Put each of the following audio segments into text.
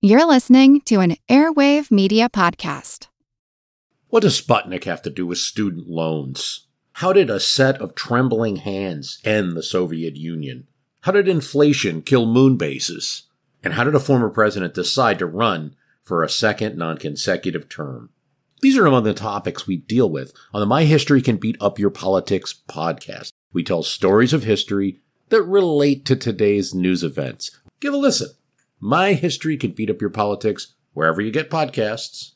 You're listening to an Airwave Media Podcast. What does Sputnik have to do with student loans? How did a set of trembling hands end the Soviet Union? How did inflation kill moon bases? And how did a former president decide to run for a second non-consecutive term? These are among the topics we deal with on the My History Can Beat Up Your Politics podcast. We tell stories of history that relate to today's news events. Give a listen. My History Can Beat Up Your Politics, wherever you get podcasts.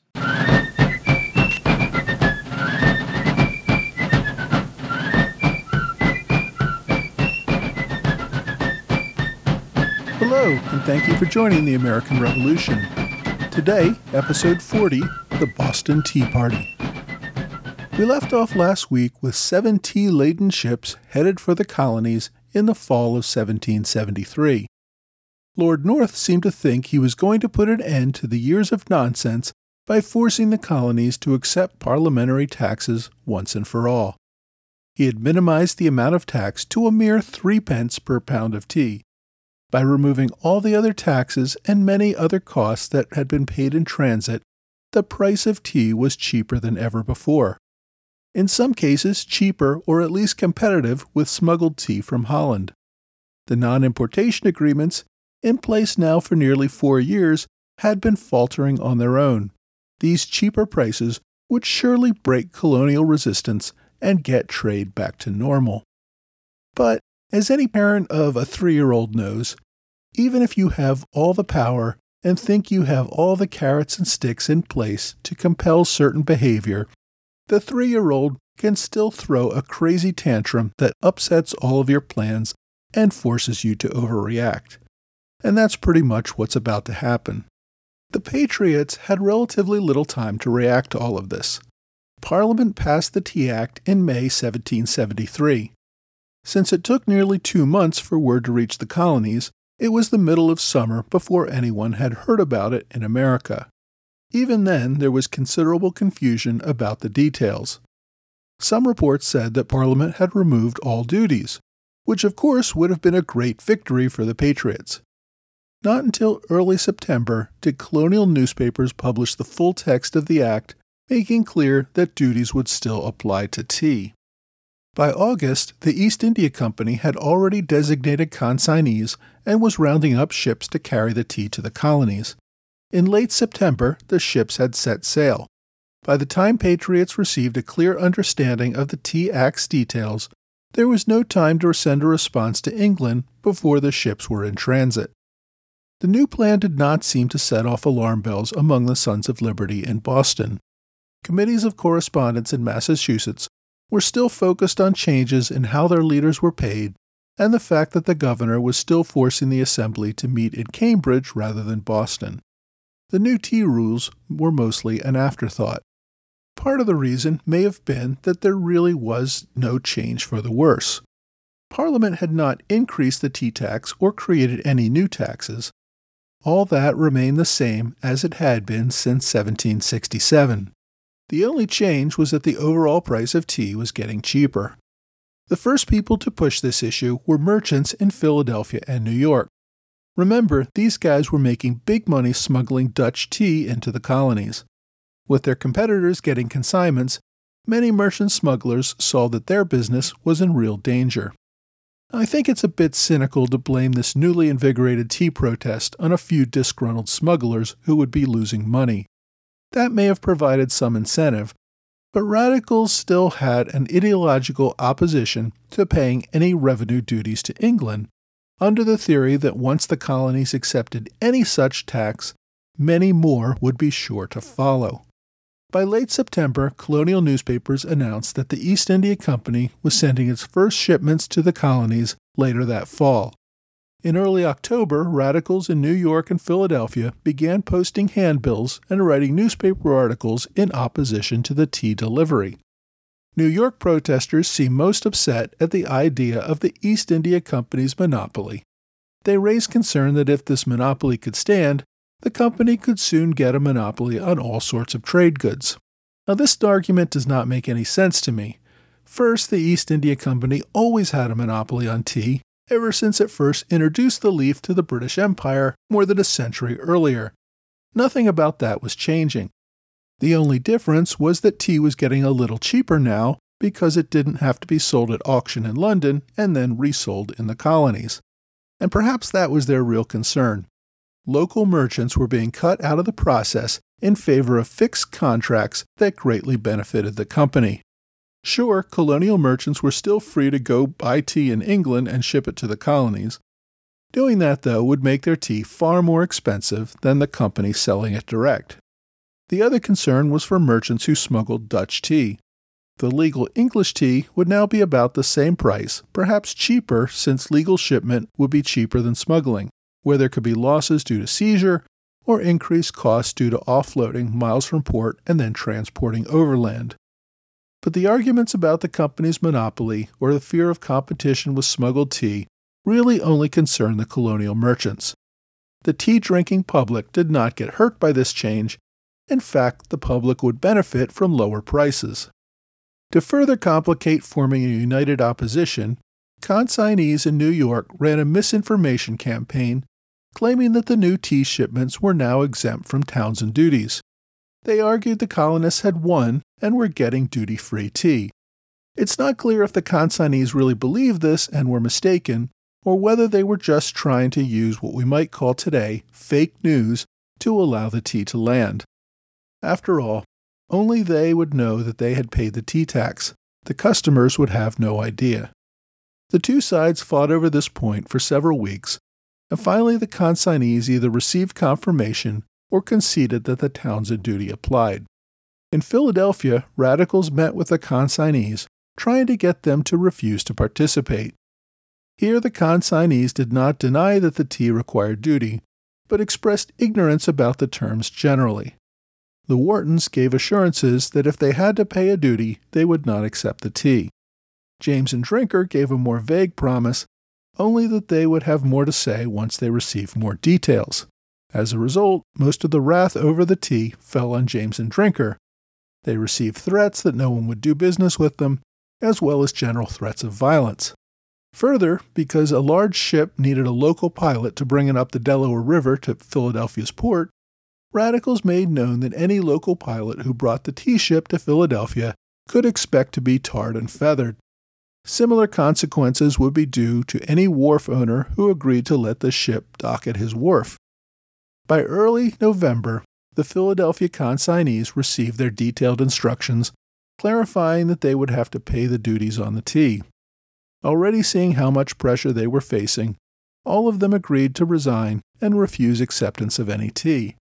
Hello, and thank you for joining the American Revolution. Today, episode 40, the Boston Tea Party. We left off last week with 7 tea-laden ships headed for the colonies in the fall of 1773. Lord North seemed to think he was going to put an end to the years of nonsense by forcing the colonies to accept parliamentary taxes once and for all. He had minimized the amount of tax to a mere 3 pence per pound of tea. By removing all the other taxes and many other costs that had been paid in transit, the price of tea was cheaper than ever before. In some cases, cheaper or at least competitive with smuggled tea from Holland. The non-importation agreements, in place now for nearly 4 years, had been faltering on their own. These cheaper prices would surely break colonial resistance and get trade back to normal. But, as any parent of a 3-year-old knows, even if you have all the power and think you have all the carrots and sticks in place to compel certain behavior, the 3-year-old can still throw a crazy tantrum that upsets all of your plans and forces you to overreact. And that's pretty much what's about to happen. The Patriots had relatively little time to react to all of this. Parliament passed the Tea Act in May 1773. Since it took nearly 2 months for word to reach the colonies, it was the middle of summer before anyone had heard about it in America. Even then, there was considerable confusion about the details. Some reports said that Parliament had removed all duties, which of course would have been a great victory for the Patriots. Not until early September did colonial newspapers publish the full text of the act, making clear that duties would still apply to tea. By August, the East India Company had already designated consignees and was rounding up ships to carry the tea to the colonies. In late September, the ships had set sail. By the time Patriots received a clear understanding of the Tea Act's details, there was no time to send a response to England before the ships were in transit. The new plan did not seem to set off alarm bells among the Sons of Liberty in Boston. Committees of correspondence in Massachusetts were still focused on changes in how their leaders were paid and the fact that the governor was still forcing the assembly to meet in Cambridge rather than Boston. The new tea rules were mostly an afterthought. Part of the reason may have been that there really was no change for the worse. Parliament had not increased the tea tax or created any new taxes. All that remained the same as it had been since 1767. The only change was that the overall price of tea was getting cheaper. The first people to push this issue were merchants in Philadelphia and New York. Remember, these guys were making big money smuggling Dutch tea into the colonies. With their competitors getting consignments, many merchant smugglers saw that their business was in real danger. I think it's a bit cynical to blame this newly invigorated tea protest on a few disgruntled smugglers who would be losing money. That may have provided some incentive, but radicals still had an ideological opposition to paying any revenue duties to England, under the theory that once the colonies accepted any such tax, many more would be sure to follow. By late September, colonial newspapers announced that the East India Company was sending its first shipments to the colonies later that fall. In early October, radicals in New York and Philadelphia began posting handbills and writing newspaper articles in opposition to the tea delivery. New York protesters seemed most upset at the idea of the East India Company's monopoly. They raised concern that if this monopoly could stand, the company could soon get a monopoly on all sorts of trade goods. Now, this argument does not make any sense to me. First, the East India Company always had a monopoly on tea, ever since it first introduced the leaf to the British Empire more than a century earlier, Nothing about that was changing. The only difference was that tea was getting a little cheaper now because it didn't have to be sold at auction in London and then resold in the colonies. And perhaps that was their real concern. Local merchants were being cut out of the process in favor of fixed contracts that greatly benefited the company. Sure, colonial merchants were still free to go buy tea in England and ship it to the colonies. Doing that, though, would make their tea far more expensive than the company selling it direct. The other concern was for merchants who smuggled Dutch tea. The legal English tea would now be about the same price, perhaps cheaper since legal shipment would be cheaper than smuggling, where there could be losses due to seizure or increased costs due to offloading miles from port and then transporting overland. But the arguments about the company's monopoly or the fear of competition with smuggled tea really only concerned the colonial merchants. The tea-drinking public did not get hurt by this change. In fact, the public would benefit from lower prices. To further complicate forming a united opposition, consignees in New York ran a misinformation campaign claiming that the new tea shipments were now exempt from Townshend duties. They argued the colonists had won and were getting duty-free tea. It's not clear if the consignees really believed this and were mistaken, or whether they were just trying to use what we might call today fake news to allow the tea to land. After all, only they would know that they had paid the tea tax. The customers would have no idea. The two sides fought over this point for several weeks, and finally the consignees either received confirmation or conceded that the Townshend duty applied. In Philadelphia, radicals met with the consignees, trying to get them to refuse to participate. Here the consignees did not deny that the tea required duty, but expressed ignorance about the terms generally. The Whartons gave assurances that if they had to pay a duty, they would not accept the tea. James and Drinker gave a more vague promise, only that they would have more to say once they received more details. As a result, most of the wrath over the tea fell on James and Drinker. They received threats that no one would do business with them, as well as general threats of violence. Further, because a large ship needed a local pilot to bring it up the Delaware River to Philadelphia's port, radicals made known that any local pilot who brought the tea ship to Philadelphia could expect to be tarred and feathered. Similar consequences would be due to any wharf owner who agreed to let the ship dock at his wharf. By early November, the Philadelphia consignees received their detailed instructions, clarifying that they would have to pay the duties on the tea. Already seeing how much pressure they were facing, all of them agreed to resign and refuse acceptance of any tea.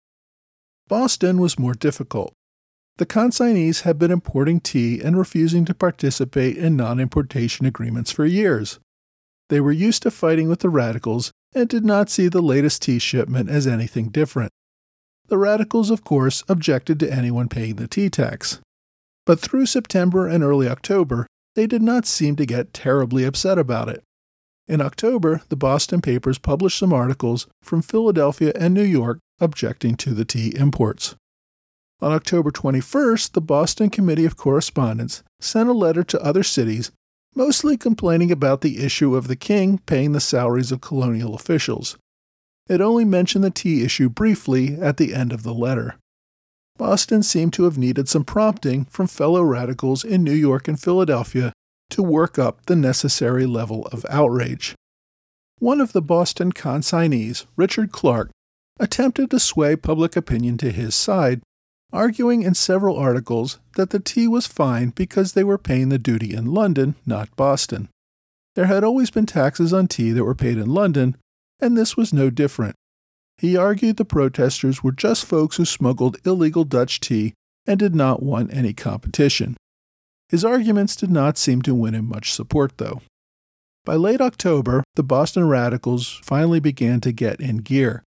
Boston was more difficult. The consignees had been importing tea and refusing to participate in non-importation agreements for years. They were used to fighting with the radicals and did not see the latest tea shipment as anything different. The radicals, of course, objected to anyone paying the tea tax. But through September and early October, they did not seem to get terribly upset about it. In October, the Boston papers published some articles from Philadelphia and New York objecting to the tea imports. On October 21st, the Boston Committee of Correspondence sent a letter to other cities, mostly complaining about the issue of the king paying the salaries of colonial officials. It only mentioned the tea issue briefly at the end of the letter. Boston seemed to have needed some prompting from fellow radicals in New York and Philadelphia to work up the necessary level of outrage. One of the Boston consignees, Richard Clark, attempted to sway public opinion to his side, arguing in several articles that the tea was fine because they were paying the duty in London, not Boston. There had always been taxes on tea that were paid in London, and this was no different. He argued the protesters were just folks who smuggled illegal Dutch tea and did not want any competition. His arguments did not seem to win him much support, though. By late October, the Boston radicals finally began to get in gear.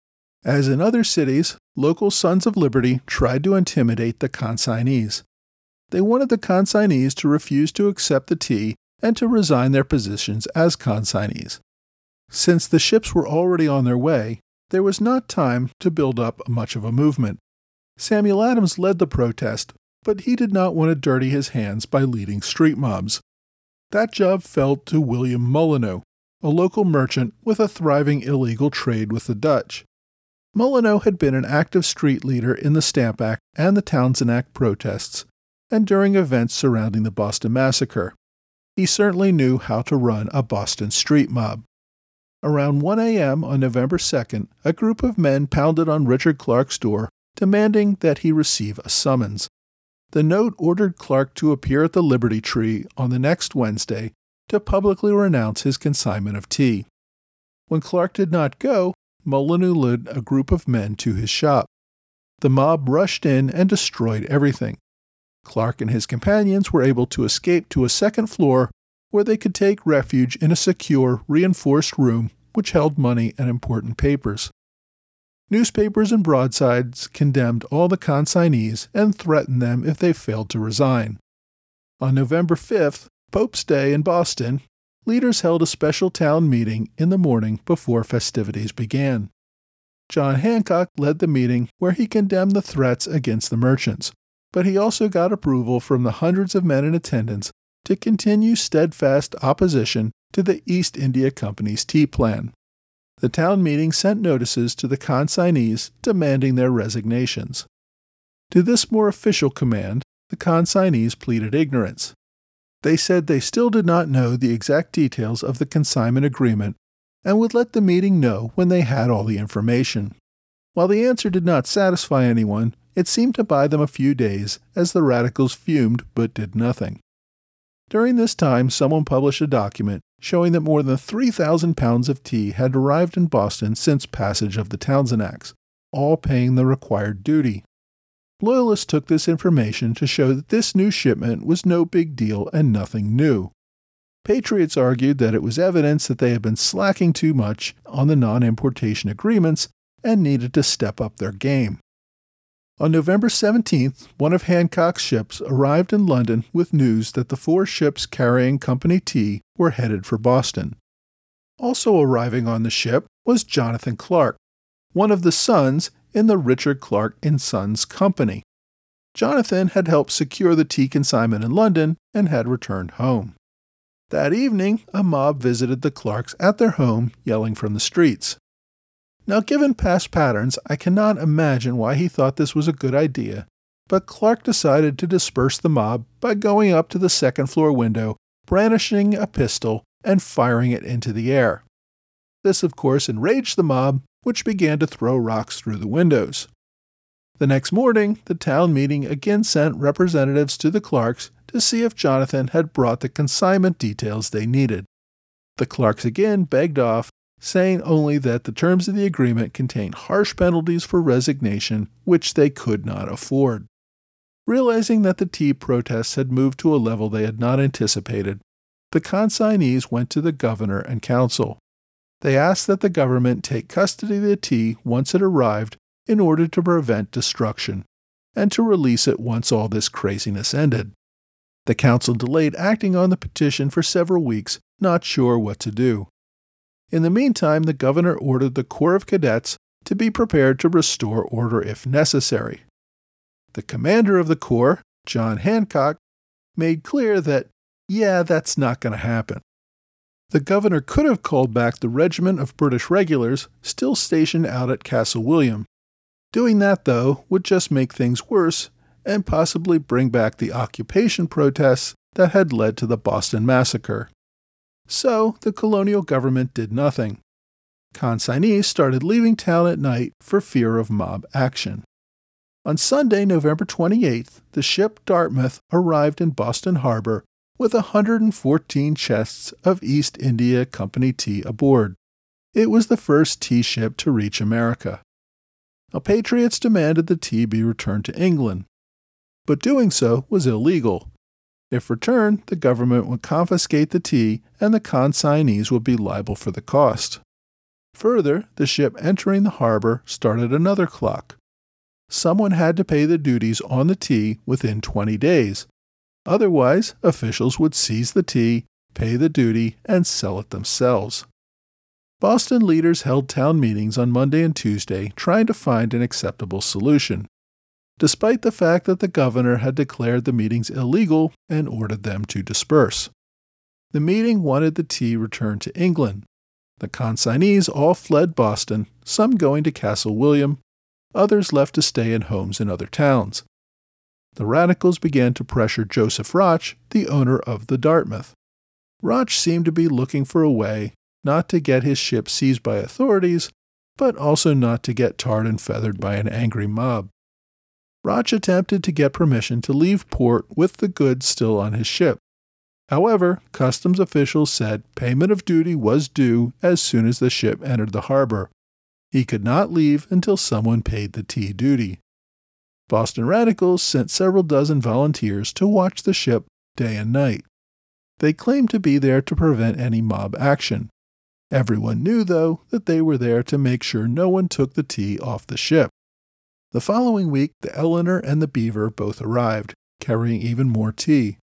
As in other cities, local Sons of Liberty tried to intimidate the consignees. They wanted the consignees to refuse to accept the tea and to resign their positions as consignees. Since the ships were already on their way, there was not time to build up much of a movement. Samuel Adams led the protest, but he did not want to dirty his hands by leading street mobs. That job fell to William Molyneux, a local merchant with a thriving illegal trade with the Dutch. Molyneux had been an active street leader in the Stamp Act and the Townshend Act protests, and during events surrounding the Boston Massacre. He certainly knew how to run a Boston street mob. Around 1 a.m. on November 2nd, a group of men pounded on Richard Clark's door, demanding that he receive a summons. The note ordered Clark to appear at the Liberty Tree on the next Wednesday to publicly renounce his consignment of tea. When Clark did not go, Molyneux led a group of men to his shop. The mob rushed in and destroyed everything. Clark and his companions were able to escape to a second floor where they could take refuge in a secure, reinforced room which held money and important papers. Newspapers and broadsides condemned all the consignees and threatened them if they failed to resign. On November 5th, Pope's Day in Boston, leaders held a special town meeting in the morning before festivities began. John Hancock led the meeting where he condemned the threats against the merchants, but he also got approval from the hundreds of men in attendance to continue steadfast opposition to the East India Company's tea plan. The town meeting sent notices to the consignees demanding their resignations. To this more official command, the consignees pleaded ignorance. They said they still did not know the exact details of the consignment agreement and would let the meeting know when they had all the information. While the answer did not satisfy anyone, it seemed to buy them a few days as the radicals fumed but did nothing. During this time, someone published a document showing that more than 3,000 pounds of tea had arrived in Boston since passage of the Townshend Acts, all paying the required duty. Loyalists took this information to show that this new shipment was no big deal and nothing new. Patriots argued that it was evidence that they had been slacking too much on the non-importation agreements and needed to step up their game. On November 17th, one of Hancock's ships arrived in London with news that the 4 ships carrying Company tea were headed for Boston. Also arriving on the ship was Jonathan Clark, one of the sons in the Richard Clark & Sons Company. Jonathan had helped secure the tea consignment in London and had returned home. That evening, a mob visited the Clarks at their home, yelling from the streets. Now, given past patterns, I cannot imagine why he thought this was a good idea, but Clark decided to disperse the mob by going up to the second-floor window, brandishing a pistol, and firing it into the air. This, of course, enraged the mob, which began to throw rocks through the windows. The next morning, the town meeting again sent representatives to the Clarks to see if Jonathan had brought the consignment details they needed. The Clarks again begged off, saying only that the terms of the agreement contained harsh penalties for resignation, which they could not afford. Realizing that the tea protests had moved to a level they had not anticipated, the consignees went to the governor and council. They asked that the government take custody of the tea once it arrived in order to prevent destruction, and to release it once all this craziness ended. The council delayed acting on the petition for several weeks, not sure what to do. In the meantime, the governor ordered the Corps of Cadets to be prepared to restore order if necessary. The commander of the Corps, John Hancock, made clear that, that's not going to happen. The governor could have called back the regiment of British regulars still stationed out at Castle William. Doing that, though, would just make things worse and possibly bring back the occupation protests that had led to the Boston Massacre. So, the colonial government did nothing. Consignees started leaving town at night for fear of mob action. On Sunday, November 28th, the ship Dartmouth arrived in Boston Harbor with 114 chests of East India Company tea aboard. It was the first tea ship to reach America. Now, patriots demanded the tea be returned to England, but doing so was illegal. If returned, the government would confiscate the tea and the consignees would be liable for the cost. Further, the ship entering the harbor started another clock. Someone had to pay the duties on the tea within 20 days. Otherwise, officials would seize the tea, pay the duty, and sell it themselves. Boston leaders held town meetings on Monday and Tuesday trying to find an acceptable solution, despite the fact that the governor had declared the meetings illegal and ordered them to disperse. The meeting wanted the tea returned to England. The consignees all fled Boston, some going to Castle William, others left to stay in homes in other towns. The radicals began to pressure Joseph Roch, the owner of the Dartmouth. Roch seemed to be looking for a way not to get his ship seized by authorities, but also not to get tarred and feathered by an angry mob. Roch attempted to get permission to leave port with the goods still on his ship. However, customs officials said payment of duty was due as soon as the ship entered the harbor. He could not leave until someone paid the tea duty. Boston radicals sent several dozen volunteers to watch the ship day and night. They claimed to be there to prevent any mob action. Everyone knew, though, that they were there to make sure no one took the tea off the ship. The following week, the Eleanor and the Beaver both arrived, carrying even more tea.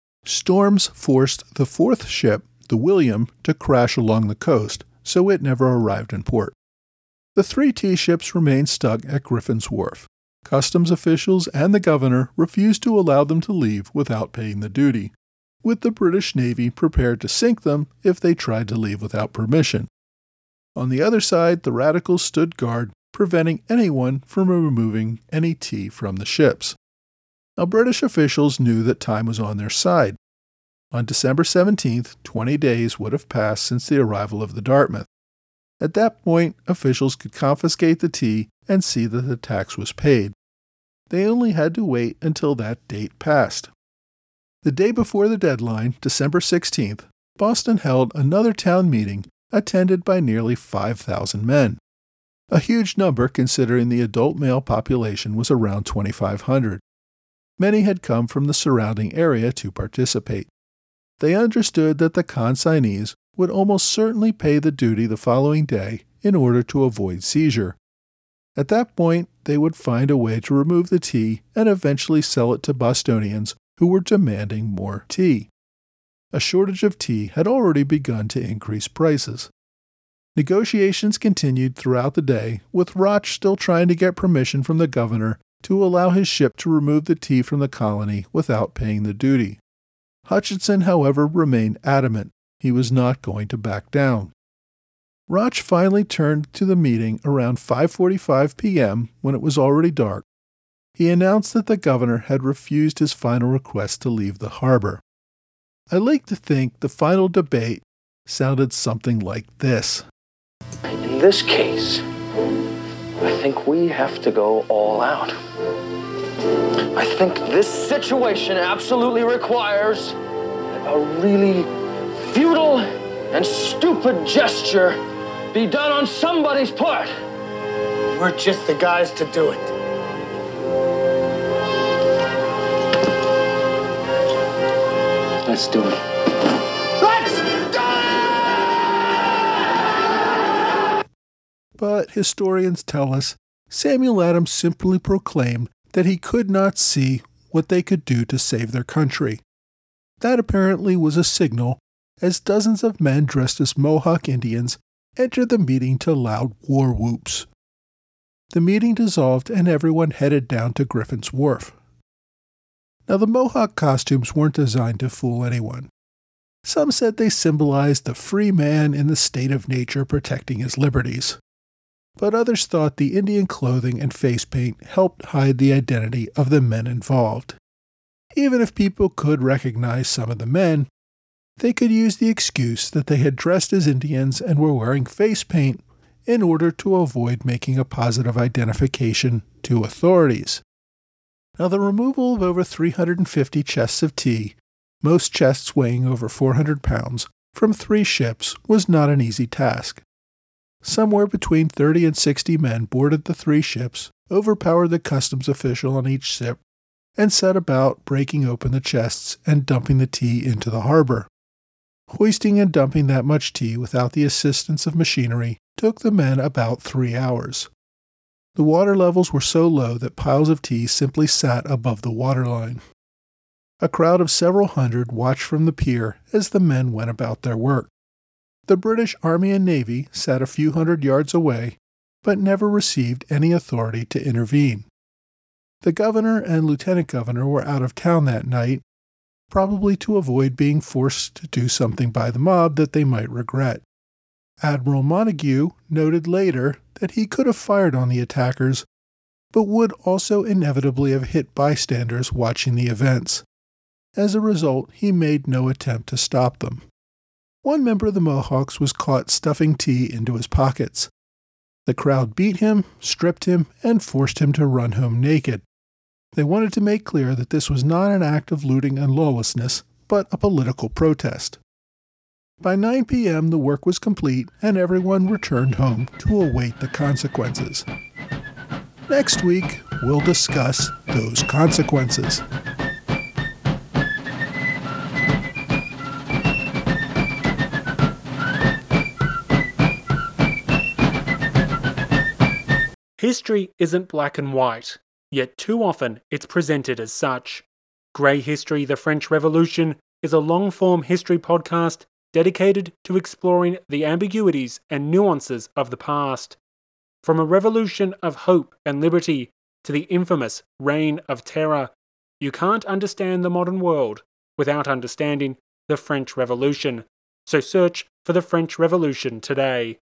Storms forced the fourth ship, the William, to crash along the coast, so it never arrived in port. The 3 tea ships remained stuck at Griffin's Wharf. Customs officials and the governor refused to allow them to leave without paying the duty, with the British Navy prepared to sink them if they tried to leave without permission. On the other side, the radicals stood guard, preventing anyone from removing any tea from the ships. Now, British officials knew that time was on their side. On December 17th, 20 days would have passed since the arrival of the Dartmouth. At that point, officials could confiscate the tea and see that the tax was paid. They only had to wait until that date passed. The day before the deadline, December 16th, Boston held another town meeting attended by nearly 5,000 men. A huge number considering the adult male population was around 2,500. Many had come from the surrounding area to participate. They understood that the consignees would almost certainly pay the duty the following day in order to avoid seizure. At that point, they would find a way to remove the tea and eventually sell it to Bostonians who were demanding more tea. A shortage of tea had already begun to increase prices. Negotiations continued throughout the day, with Roch still trying to get permission from the governor to allow his ship to remove the tea from the colony without paying the duty. Hutchinson, however, remained adamant he was not going to back down. Roch finally turned to the meeting around 5:45 p.m. when it was already dark. He announced that the governor had refused his final request to leave the harbor. I like to think the final debate sounded something like this. In this case, I think we have to go all out. I think this situation absolutely requires a really futile and stupid gesture be done on somebody's part. We're just the guys to do it. Let's do it. Let's do it! But historians tell us Samuel Adams simply proclaimed that he could not see what they could do to save their country. That apparently was a signal, as dozens of men dressed as Mohawk Indians entered the meeting to loud war whoops. The meeting dissolved and everyone headed down to Griffin's Wharf. Now, the Mohawk costumes weren't designed to fool anyone. Some said they symbolized the free man in the state of nature protecting his liberties. But others thought the Indian clothing and face paint helped hide the identity of the men involved. Even if people could recognize some of the men, they could use the excuse that they had dressed as Indians and were wearing face paint in order to avoid making a positive identification to authorities. Now, the removal of over 350 chests of tea, most chests weighing over 400 pounds, from 3 ships was not an easy task. Somewhere between 30 and 60 men boarded the 3 ships, overpowered the customs official on each ship, and set about breaking open the chests and dumping the tea into the harbor. Hoisting and dumping that much tea without the assistance of machinery took the men about 3 hours. The water levels were so low that piles of tea simply sat above the waterline. A crowd of several hundred watched from the pier as the men went about their work. The British Army and Navy sat a few hundred yards away, but never received any authority to intervene. The governor and lieutenant governor were out of town that night, probably to avoid being forced to do something by the mob that they might regret. Admiral Montague noted later that he could have fired on the attackers, but would also inevitably have hit bystanders watching the events. As a result, he made no attempt to stop them. One member of the Mohawks was caught stuffing tea into his pockets. The crowd beat him, stripped him, and forced him to run home naked. They wanted to make clear that this was not an act of looting and lawlessness, but a political protest. By 9 p.m., the work was complete, and everyone returned home to await the consequences. Next week, we'll discuss those consequences. History isn't black and white, yet too often it's presented as such. Grey History, the French Revolution, is a long-form history podcast dedicated to exploring the ambiguities and nuances of the past. From a revolution of hope and liberty to the infamous Reign of Terror, you can't understand the modern world without understanding the French Revolution. So search for the French Revolution today.